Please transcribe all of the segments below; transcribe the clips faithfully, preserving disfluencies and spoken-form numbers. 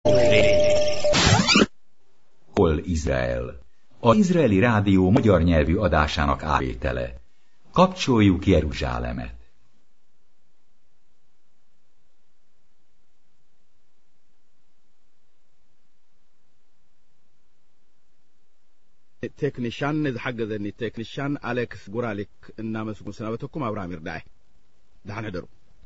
Hol Izrael? Az izraeli rádió magyar nyelvű adásának ávétele. Kapcsoljuk Jeruzsálemet! ቴክኒሻን ዝሓገዘኒ ቴክኒሻን አሌክስ ጉራሊክ እናመስግን ሰናበተኩም አብርሃም ይርዳይ ደህና ደሩ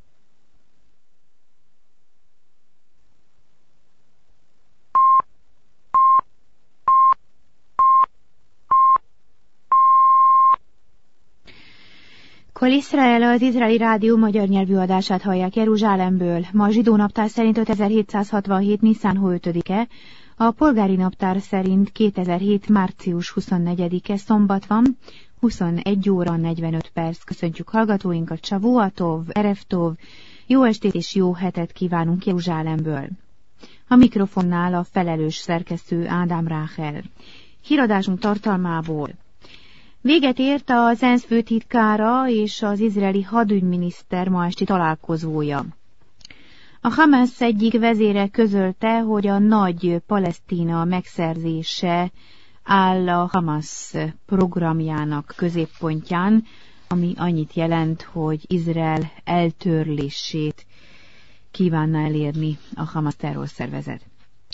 Kol Izrael, az izraeli rádió magyar nyelvű adását hallják Jeruzsálemből. Ma a zsidó naptár szerint ötezer-hétszázhatvanhét. Nisztán hó ötödike, a polgári naptár szerint kétezer-hét. március huszonnegyedike, szombat van, huszonegy óra negyvenöt perc. Köszöntjük hallgatóinkat, Savua Tov, Erev Tov, jó estét és jó hetet kívánunk Jeruzsálemből. A mikrofonnál a felelős szerkesztő Ádám Ráhel. Híradásunk tartalmából. Véget ért az ENSZ főtitkára és az izraeli hadügyminiszter ma esti találkozója. A Hamász egyik vezére közölte, hogy a nagy Palesztina megszerzése áll a Hamász programjának középpontján, ami annyit jelent, hogy Izrael eltörlését kívánna elérni a Hamász terrorszervezet.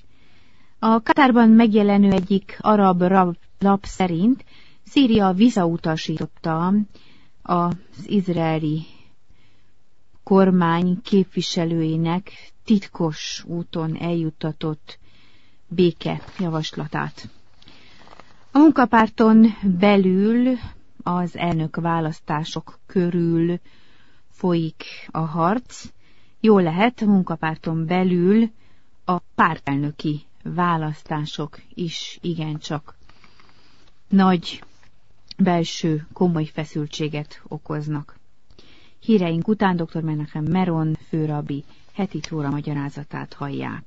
A Katárban megjelenő egyik arab lap szerint Szíria visszautasította az izraeli kormány képviselőinek titkos úton eljuttatott béke javaslatát. A munkapárton belül az elnök választások körül folyik a harc. Jól lehet, a munkapárton belül a pártelnöki választások is igencsak nagy belső komoly feszültséget okoznak. Híreink után dr. Menachem Meron főrabbi heti tóra magyarázatát hallják.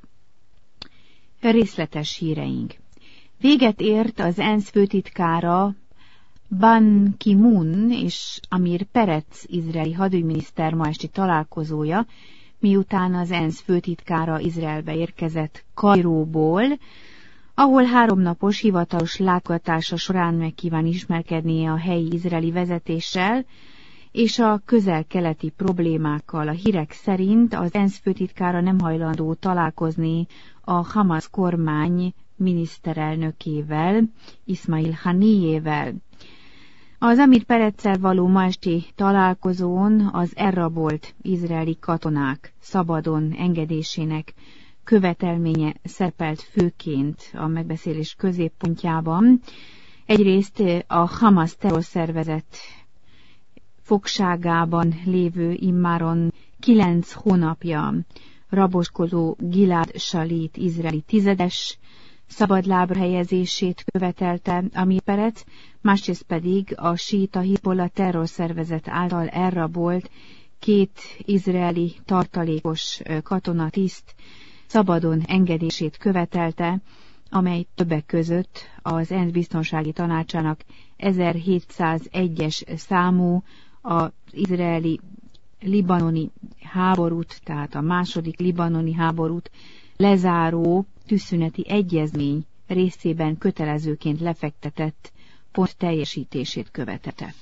Részletes híreink. Véget ért az ENSZ főtitkára Ban Ki-moon és Amir Perez izraeli hadügyminiszter ma esti találkozója, miután az ENSZ főtitkára Izraelbe érkezett Kairóból, ahol háromnapos hivatalos látogatása során meg kíván ismerkedni a helyi izraeli vezetéssel, és a közel-keleti problémákkal. A hírek szerint az ENSZ főtitkára nem hajlandó találkozni a Hamász kormány miniszterelnökével, Ismail Haniyével. Az Amir Perezzel való ma esti találkozón az elrabolt izraeli katonák szabadon engedésének követelménye szerepelt főként a megbeszélés középpontjában. Egyrészt a Hamász terrorszervezet fogságában lévő immáron kilenc hónapja raboskodó Gilad Shalit izraeli tizedes szabadlábra helyezését követelte Amir Perez, másrészt pedig a síita Hizbollah terrorszervezet által elrabolt két izraeli tartalékos katonatiszt szabadon engedését követelte, amely többek között az ENSZ biztonsági tanácsának ezerhétszázegyes számú az izraeli libanoni háborút, tehát a második libanoni háborút lezáró tűzszüneti egyezmény részében kötelezőként lefektetett pont teljesítését követelte.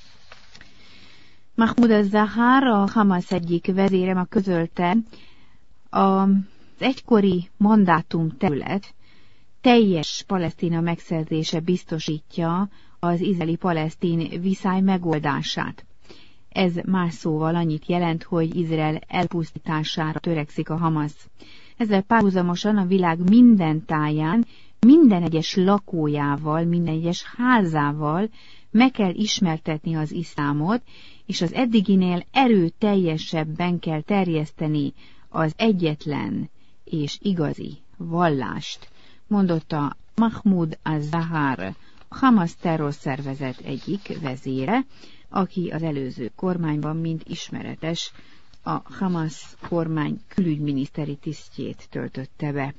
Mahmoud az-Zahar, a Hamász egyik vezére ma közölte, az egykori mandátum terület teljes Palesztina megszerzése biztosítja az izraeli-palesztin viszály megoldását. Ez más szóval annyit jelent, hogy Izrael elpusztítására törekszik a Hamász. Ezzel párhuzamosan a világ minden táján, minden egyes lakójával, minden egyes házával meg kell ismertetni az iszlámot, és az eddiginél erőteljesebben kell terjeszteni az egyetlen és igazi vallást, mondotta Mahmoud az-Zahar, a Hamász terrorszervezet egyik vezére, aki az előző kormányban, mint ismeretes, a Hamász kormány külügyminiszteri tisztjét töltötte be.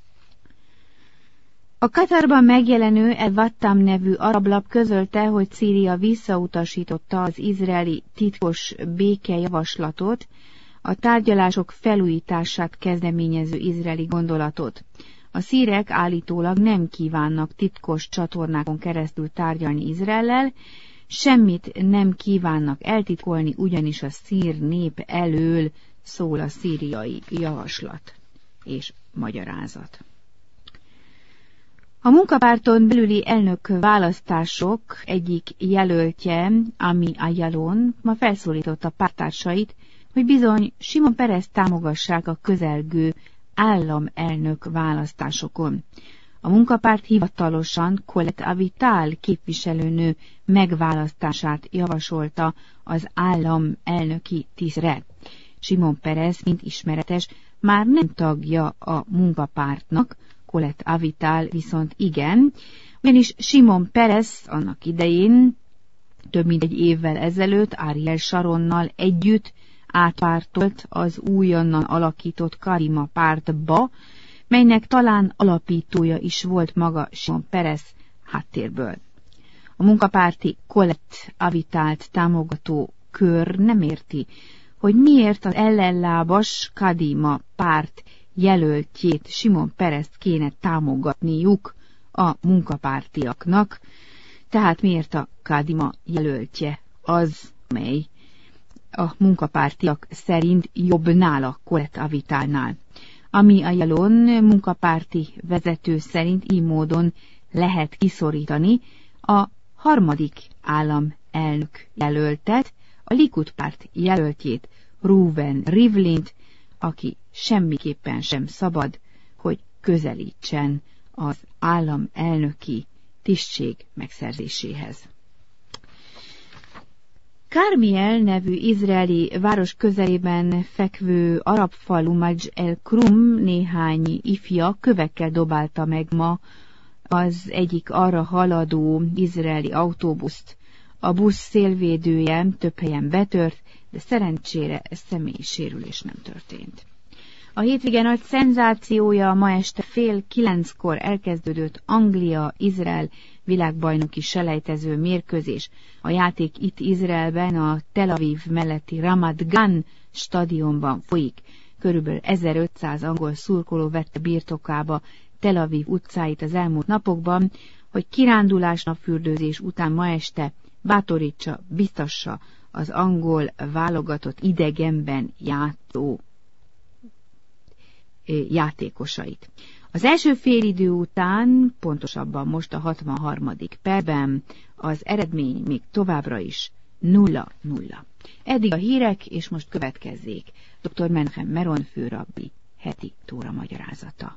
A Katárban megjelenő El-Wattam nevű arablap közölte, hogy Szíria visszautasította az izraeli titkos békejavaslatot, a tárgyalások felújítását kezdeményező izraeli gondolatot. A szírek állítólag nem kívánnak titkos csatornákon keresztül tárgyalni Izraellel, semmit nem kívánnak eltitkolni, ugyanis a szír nép elől szól a szíriai javaslat és magyarázat. A munkapárton belüli elnök választások egyik jelöltje, Ami Ayalon, ma felszólította párttársait, hogy bizony Simon Perezt támogassák a közelgő államelnök választásokon. A munkapárt hivatalosan Colette Avital képviselőnő megválasztását javasolta az államelnöki tisztre. Simon Perez, mint ismeretes, már nem tagja a munkapártnak, Colette Avital viszont igen, ugyanis Simon Perez annak idején, több mint egy évvel ezelőtt Ariel Sharonnal együtt átpártolt az újonnan alakított Karima pártba, melynek talán alapítója is volt maga Simon Perez háttérből. A munkapárti Colette Avitalt támogató kör nem érti, hogy miért az ellenlábas Kadima párt jelöltjét, Simon Perezt kéne támogatniuk a munkapártiaknak, tehát miért a Kadima jelöltje az, amely a munkapártiak szerint jobb nála Colette Avitalnál. Ami a Ayalon munkapárti vezető szerint így módon lehet kiszorítani a harmadik államelnök jelöltet, a Likud párt jelöltjét, Reuven Rivlint, aki semmiképpen sem szabad, hogy közelítsen az államelnöki tisztség megszerzéséhez. Karmiel nevű izraeli város közelében fekvő arab falu Maj el-Krum néhány ifja kövekkel dobálta meg ma az egyik arra haladó izraeli autóbuszt. A busz szélvédője több helyen betört, de szerencsére személyi sérülés nem történt. A hétvége nagy szenzációja ma este fél kilenckor elkezdődött Anglia-Izrael világbajnoki selejtező mérkőzés. A játék itt Izraelben, a Tel Aviv melletti Ramat Gan stadionban folyik. Körülbelül ezerötszáz angol szurkoló vette birtokába Tel Aviv utcáit az elmúlt napokban, hogy kirándulás, napfürdőzés után ma este bátorítsa, biztassa az angol válogatott idegenben játszó játékosait. Az első félidő után, pontosabban most a hatvanharmadik percben az eredmény még továbbra is nulla nulla. Eddig a hírek, és most következzék dr. Menchem Meron főrabbi heti tóra magyarázata.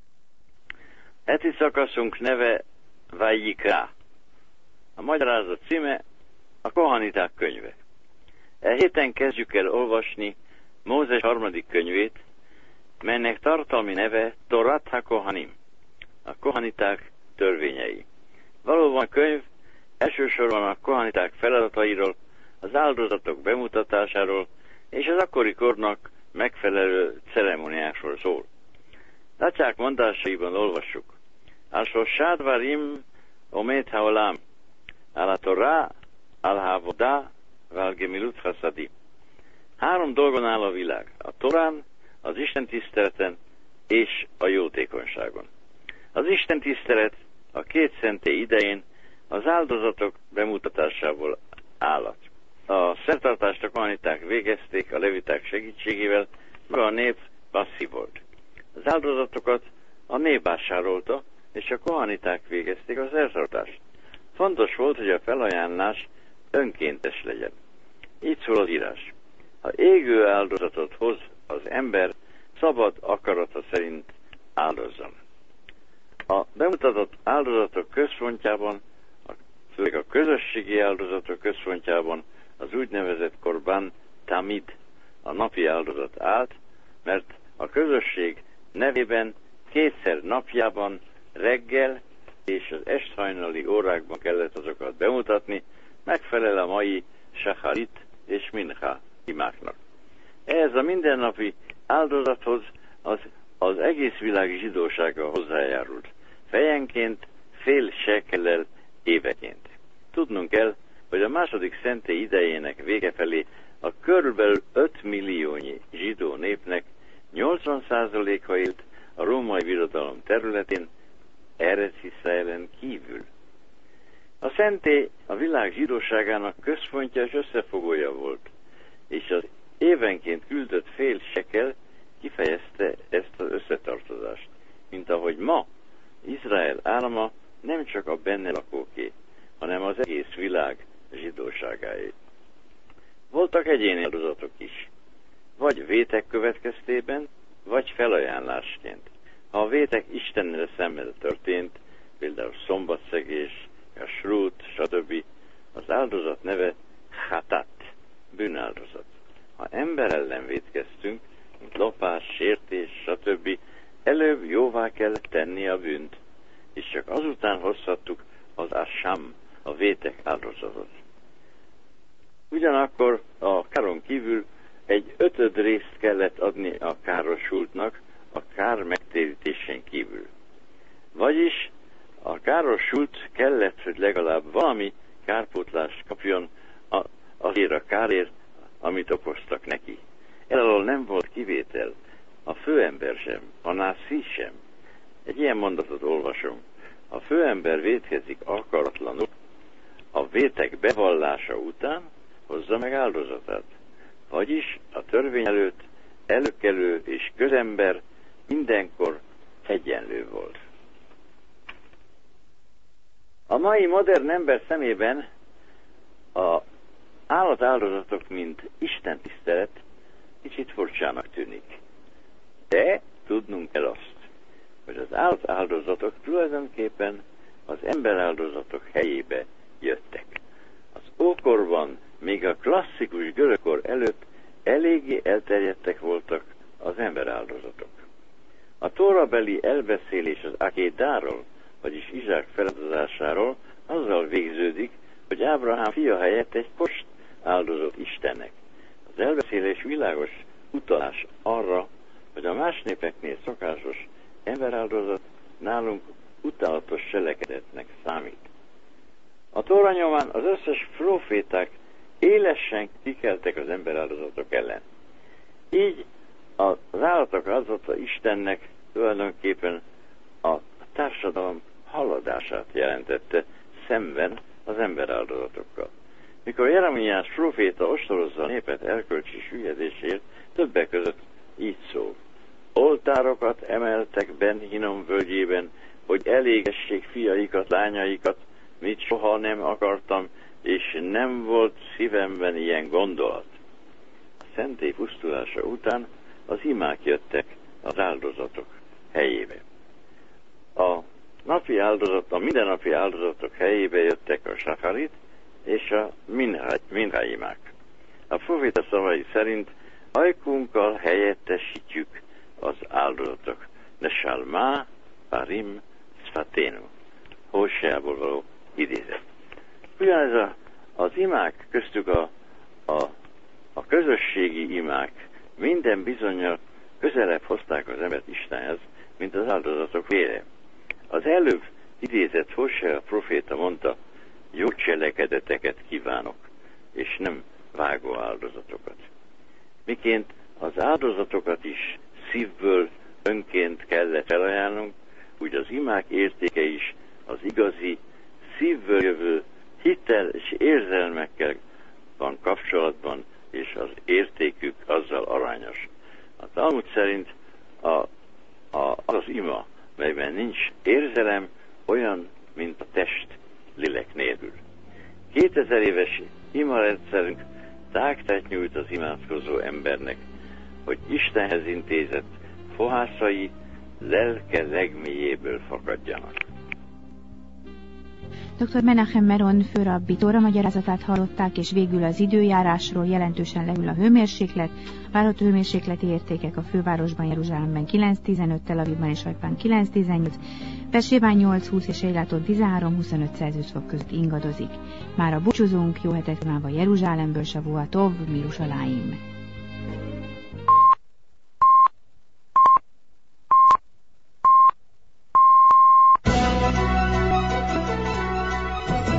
Heti szakaszunk neve Vajikra. A magyarázat címe a Kohaniták könyve. E héten kezdjük el olvasni Mózes harmadik könyvét, melynek tartalmi neve Torat HaKohanim, a kohaniták törvényei. Valóban a könyv elsősorban a kohaniták feladatairól, az áldozatok bemutatásáról és az akkori kornak megfelelő ceremóniásról szól. Datyák mondásaiban olvassuk: Al-Shoshad Varim Omet Haolam, Al-Torah, Al-Havodah, Val-Gemilut Hasadim. Három dolgon áll a világ: a Torán, az Isten tiszteleten és a jótékonyságon. Az Isten tisztelet a két szentély idején az áldozatok bemutatásával állat. A szertartást a kohaniták végezték a leviták segítségével, maga a nép passzív volt. Az áldozatokat a nép vásárolta, és a kohaniták végezték a szertartást. Fontos volt, hogy a felajánlás önkéntes legyen. Így szól az írás: ha égő áldozatot hoz az ember, szabad akarata szerint áldozzon. A bemutatott áldozatok központjában, főleg a közösségi áldozatok központjában az úgynevezett korban tamid, a napi áldozat állt, mert a közösség nevében kétszer napjában, reggel és az esthajnali órákban kellett azokat bemutatni, megfelel a mai sacharit és mincha imáknak. Ehhez a mindennapi áldozathoz az, az egész világ zsidósága hozzájárult, fejenként fél sekellel éveként. Tudnunk kell, hogy a második szentély idejének vége felé a körülbelül öt milliónyi zsidó népnek nyolcvan százaléka élt a római birodalom területén, Eretz Iszraelen kívül. A szentély a világ zsidóságának központja és összefogója volt, és az évenként küldött fél sekel kifejezte ezt az összetartozást, mint ahogy ma Izrael állama nem csak a benne lakóké, hanem az egész világ zsidóságáé. Voltak egyéni áldozatok is, vagy vétek következtében, vagy felajánlásként. Ha a vétek Istennel szemben történt, például szombatszegés, a srút, stb., az áldozat neve hatat, bűnáldozat. Ha ember ellen vétkeztünk, mint lopás, sértés, stb., előbb jóvá kellett tenni a bűnt, és csak azután hozhattuk az asam, a vétek áldozatot. Ugyanakkor a káron kívül egy ötöd részt kellett adni a károsultnak a kár megtérítésén kívül. Vagyis a károsult kellett, hogy legalább valami kárpótlást kapjon azért a kárért, amit okoztak neki. Elől nem volt kivétel, a főember sem, a nászi sem. Egy ilyen mondatot olvasom. A főember vétkezik akaratlanul, a vétek bevallása után hozza meg áldozatát. Vagyis a törvény előtt előkelő és közember mindenkor egyenlő volt. A mai modern ember szemében a állatáldozatok, mint Isten tisztelet kicsit furcsának tűnik. De tudnunk kell azt, hogy az állatáldozatok tulajdonképpen az emberáldozatok helyébe jöttek. Az ókorban, még a klasszikus görögkor előtt eléggé elterjedtek voltak az emberáldozatok. A tórabeli elbeszélés az akédáról, vagyis Izsák feláldozásáról azzal végződik, hogy Ábrahám fia helyett egy kost áldozott Istennek. Az elbeszélés világos utalás arra, hogy a más népeknél szokásos emberáldozat nálunk utálatos cselekedetnek számít. A Tóra nyomán az összes proféták élesen kikeltek az emberáldozatok ellen. Így az állatok áldozata Istennek tulajdonképpen a társadalom haladását jelentette szemben az emberáldozatokkal. Mikor Jeremiás proféta ostorozza a népet erkölcsi süllyedésért, többek között így szól. Oltárokat emeltek Ben Hinnom völgyében, hogy elégessék fiaikat, lányaikat, mit soha nem akartam, és nem volt szívemben ilyen gondolat. A szentély pusztulása után az imák jöttek az áldozatok helyébe. A napi áldozat, a mindennapi áldozatok helyébe jöttek a sacharit és a minha imák. A proféta szavai szerint ajkunkkal helyettesítjük az áldozatok. Nesalma, parim, szfaténu. Hóseából való idézet. Ugyanez a, az imák, köztük a, a, a közösségi imák minden bizonnyal közelebb hozták az embert Istenhez, mint az áldozatok vére. Az előbb idézett Hósea proféta mondta, jó cselekedeteket kívánok, és nem vágó áldozatokat. Miként az áldozatokat is szívből önként kellett felajánlnunk, úgy az imák értéke is az igazi, szívből jövő hittel és érzelmekkel van kapcsolatban, és az értékük azzal arányos. A Talmud szerint a, a, az az ima, melyben nincs érzelem, olyan, mint a test lélek nélkül. kétezer éves imarendszerünk tágtát nyújt az imádkozó embernek, hogy Istenhez intézett fohászai lelke legmélyéből fakadjanak. doktor Menachem Meron főrabbi Tóra magyarázatát hallották, és végül az időjárásról jelentősen leül a hőmérséklet. Várható hőmérsékleti értékek a fővárosban, Jeruzsálemben kilenc tizenöt, Tel Avivban és Hajfán kilenc tizennyolc, Bersében nyolc húsz és Eiláton tizenhárom huszonöt Celsius fok között ingadozik. Mára búcsúzunk, jó hetet kívánva Jeruzsálemből, Savua Tov, Mirushalayim.